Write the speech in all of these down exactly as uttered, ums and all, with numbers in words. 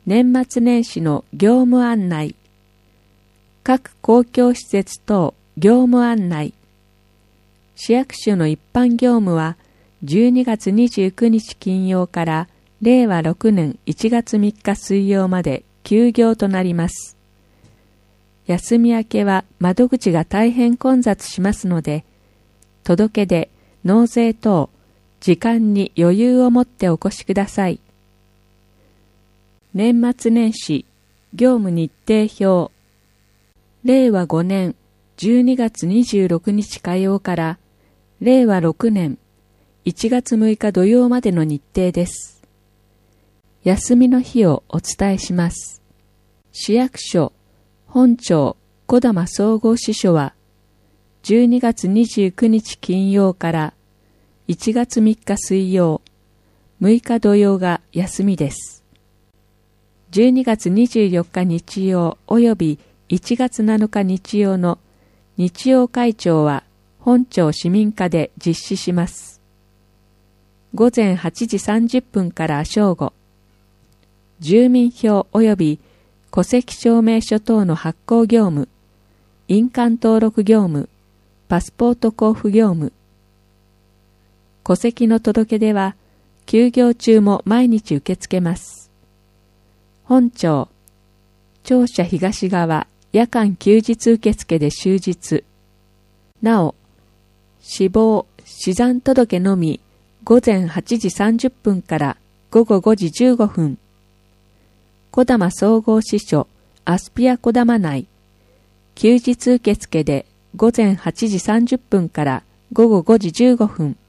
年末年始の業務案内。各公共施設等業務案内。市役所の一般業務はじゅうにがつにじゅうくにち金曜かられいわろくねんいちがつみっか水曜まで休業となります。休み明けは窓口が大変混雑しますので、届け出、納税等、時間に余裕を持ってお越しください。年末年始、業務日程表。れいわごねんじゅうにがつにじゅうろくにち火曜かられいわろくねんいちがつむいか土曜までの日程です。休みの日をお伝えします。市役所、本庁、児玉総合支所はじゅうにがつにじゅうくにち金曜からいちがつみっか水曜、むいか土曜が休みです。じゅうにがつにじゅうよっか日曜およびいちがつなのか日曜の日曜会長は本庁市民課で実施します。ごぜんはちじさんじゅっぷんから正午、住民票及び戸籍証明書等の発行業務、印鑑登録業務、パスポート交付業務。戸籍の届け出は休業中も毎日受け付けます。本庁、庁舎東側夜間休日受付で終日。なお、死亡、死産届のみごぜんはちじさんじゅっぷんからごごごじじゅうごふん。児玉総合支所アスピア児玉内、休日受付でごぜんはちじさんじゅっぷんからごごごじじゅうごふん。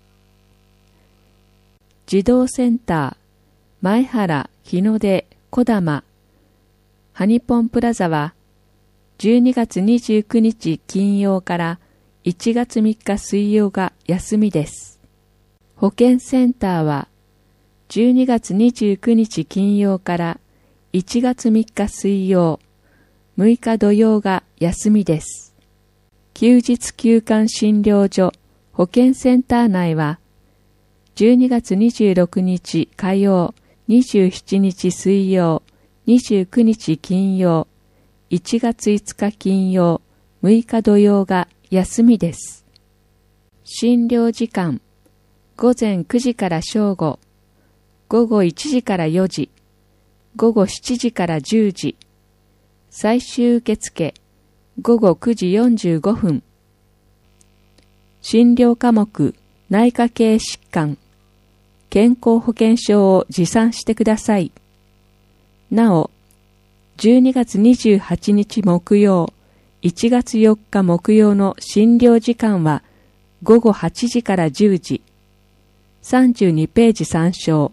児童センター、前原、日の出、児玉、ハニポンプラザはじゅうにがつにじゅうくにち金曜からいちがつみっか水曜が休みです。保健センターはじゅうにがつにじゅうくにち金曜からいちがつみっか水曜、むいか土曜が休みです。休日休館診療所保健センター内はじゅうにがつにじゅうろくにち火曜、にじゅうしちにち水曜、にじゅうくにち金曜、いちがついつか金曜、むいか土曜が休みです。診療時間、ごぜんくじから正午、ごごいちじからよじ、ごごしちじからじゅうじ、最終受付、ごごくじよんじゅうごふん。診療科目、内科系疾患、健康保険証を持参してください。なお、じゅうにがつにじゅうはちにち木曜、いちがつよっか木曜の診療時間はごごはちじからじゅうじ、さんじゅうにページ参照。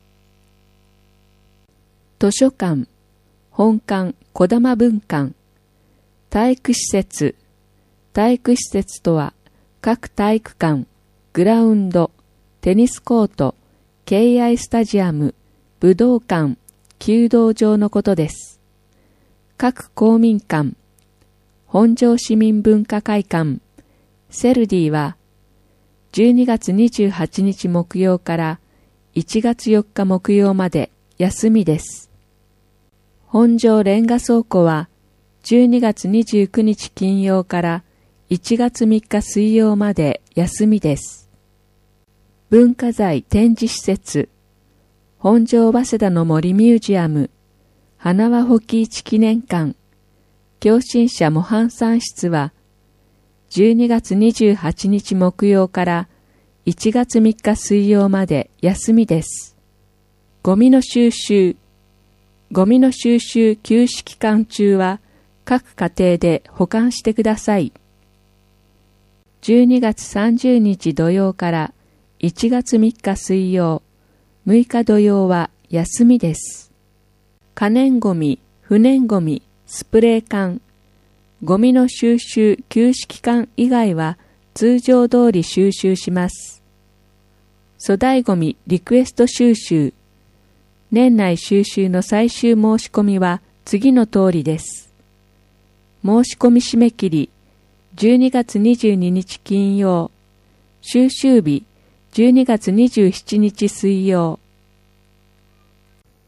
図書館、本館、児玉分館、体育施設。体育施設とは、各体育館、グラウンド、テニスコート、敬愛スタジアム、武道館、弓道場のことです。各公民館、本庄市民文化会館、セルディは、じゅうにがつにじゅうはちにち木曜からいちがつよっか木曜まで休みです。本庄レンガ倉庫は、じゅうにがつにじゅうくにち金曜からいちがつみっか水曜まで休みです。文化財展示施設、本庄早稲田の森ミュージアム、花輪保木市記念館、共振者模範産室は、じゅうにがつにじゅうはちにち木曜からいちがつみっか水曜まで休みです。ゴミの収集、ゴミの収集休止期間中は各家庭で保管してください。じゅうにがつさんじゅうにち土曜からいちがつみっか水曜、むいか土曜は休みです。可燃ゴミ、不燃ゴミ、スプレー缶、ゴミの収集休止期間以外は通常通り収集します。粗大ゴミリクエスト収集、年内収集の最終申し込みは次の通りです。申し込み締め切り、じゅうにがつにじゅうににち金曜、収集日、じゅうにがつにじゅうしちにち水曜。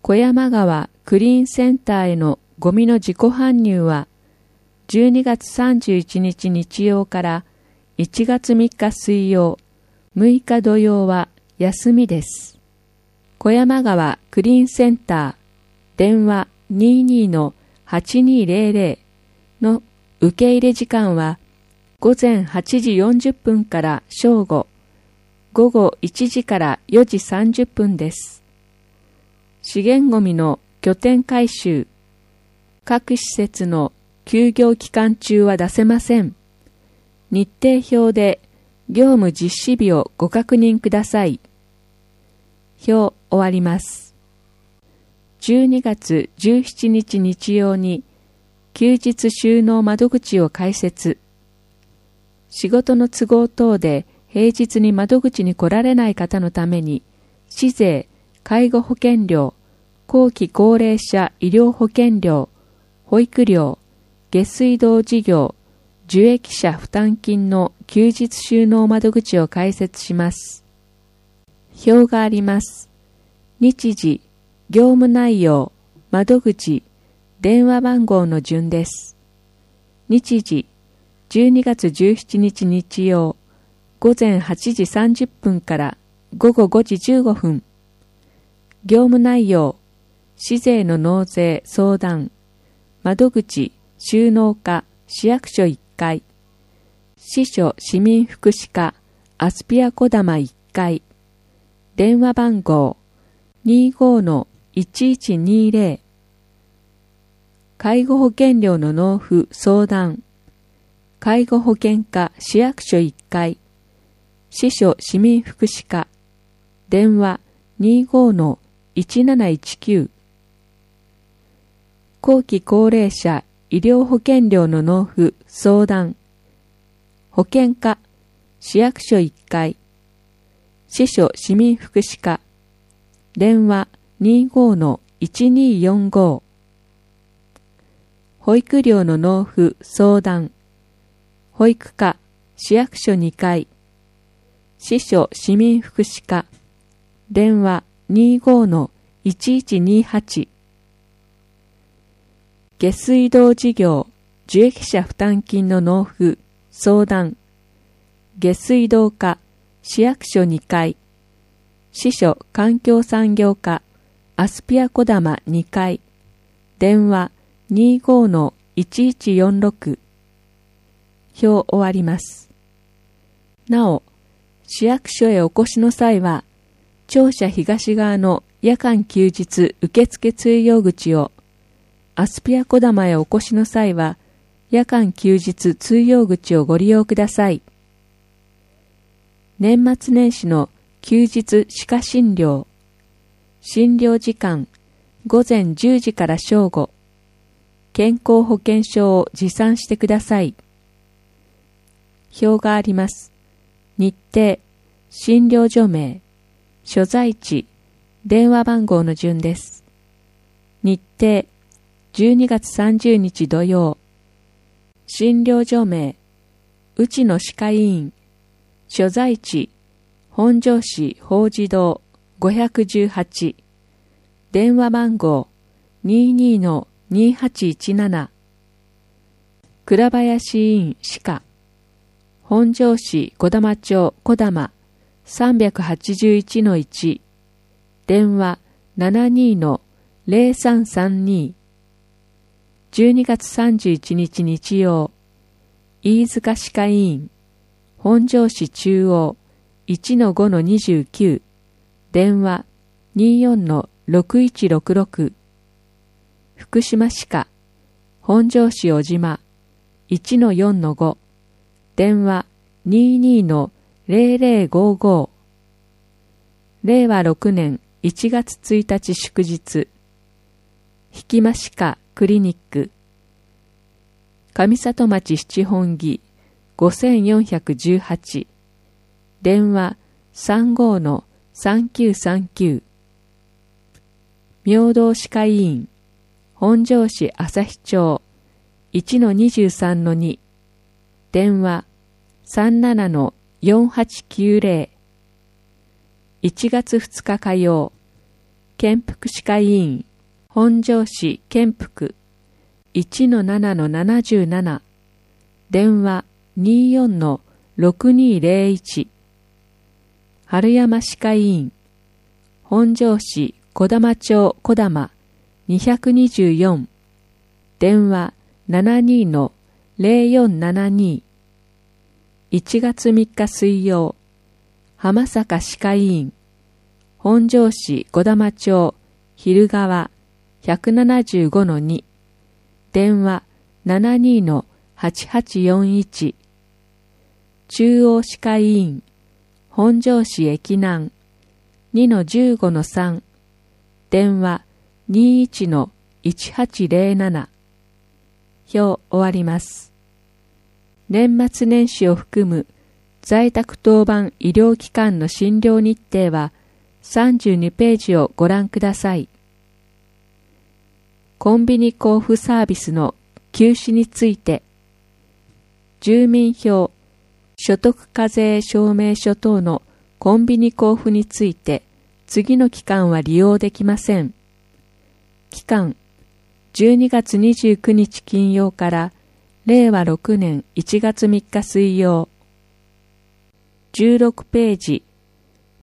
小山川クリーンセンターへのゴミの自己搬入はじゅうにがつさんじゅういちにち日曜からいちがつみっか水曜、むいか土曜は休みです。小山川クリーンセンター電話 にじゅうにのはちにーぜろぜろ の受け入れ時間はごぜんはちじよんじゅっぷんから正午、ごごいちじからよじさんじゅっぷんです。資源ごみの拠点回収、各施設の休業期間中は出せません。日程表で業務実施日をご確認ください。表終わります。じゅうにがつじゅうしちにち日曜に休日収納窓口を開設。仕事の都合等で平日に窓口に来られない方のために、市税、介護保険料、後期高齢者医療保険料、保育料、下水道事業、受益者負担金の休日収納窓口を開設します。表があります。日時、業務内容、窓口、電話番号の順です。日時、じゅうにがつじゅうしちにち日曜、ごぜんはちじさんじゅっぷんからごごごじじゅうごふん。業務内容、市税の納税相談、窓口、収納課、市役所いっかい、支所市民福祉課、アスピアこだまいっかい、電話番号 にじゅうごのいちいちにーぜろ、介護保険料の納付相談、介護保険課市役所いっかい、支所市民福祉課、電話 にじゅうごのいちなないちきゅう、後期高齢者医療保険料の納付相談、保険課市役所いっかい、支所市民福祉課、電話 にじゅうごのいちにーよんご、保育料の納付相談、保育課市役所にかい、支所市民福祉課、電話 にじゅうごのいちいちにーはち、下水道事業受益者負担金の納付相談、下水道課市役所にかい、支所環境産業課アスピアこだまにかい、電話 にじゅうごのいちいちよんろく。表終わります。なお、市役所へお越しの際は、庁舎東側の夜間休日受付通用口を、アスピアこだまへお越しの際は、夜間休日通用口をご利用ください。年末年始の休日歯科診療、診療時間ごぜんじゅうじから正午、健康保険証を持参してください。表があります。日程、診療所名、所在地、電話番号の順です。日程、じゅうにがつさんじゅうにち土曜、診療所名、内野歯科医院、所在地、本庄市法事堂ごひゃくじゅうはち、電話番号 にじゅうにのにーはちいちなな、倉林医院歯科、本庄市児玉町児玉 さんびゃくはちじゅういちのいち、電話 ななじゅうにのぜろさんさんに、じゅうにがつさんじゅういちにち日曜、飯塚歯科医院、本庄市中央 いちのごのにじゅうきゅう、電話 にじゅうよんのろくいちろくろく、福島歯科、本庄市小島 いちのよんのご、電話 にじゅうにのぜろぜろごご、れいわろくねんいちがつついたち祝日、引間歯科クリニック、上里町七本木ごせんよんひゃくじゅうはち、電話 さんじゅうごのさんきゅうさんきゅう、明道歯科医院、本庄市旭町 いちのにじゅうさんのに、電話 さんじゅうななのよんはちきゅうぜろ、いちがつふつか火曜、 県復歯科医院、本庄市県復 いちのななのななじゅうなな、電話 にじゅうよんのろくにーぜろいち、春山歯科医院、本庄市児玉町児玉にーにーよん、電話 ななにーのぜろよんななに、いちがつみっか水曜、浜坂歯科医院、本庄市児玉町昼川ひゃくななじゅうごのに、電話 ななにーのはちはちよんいち、中央歯科医院、本庄市駅南 にのじゅうごのさん、電話 にじゅういちのいちはちぜろなな。表終わります。年末年始を含む在宅当番医療機関の診療日程はさんじゅうにページをご覧ください。コンビニ交付サービスの休止について、住民票、所得課税証明書等のコンビニ交付について次の期間は利用できません。期間、じゅうにがつにじゅうくにち金曜かられいわろくねんいちがつみっか水曜。じゅうろくページ、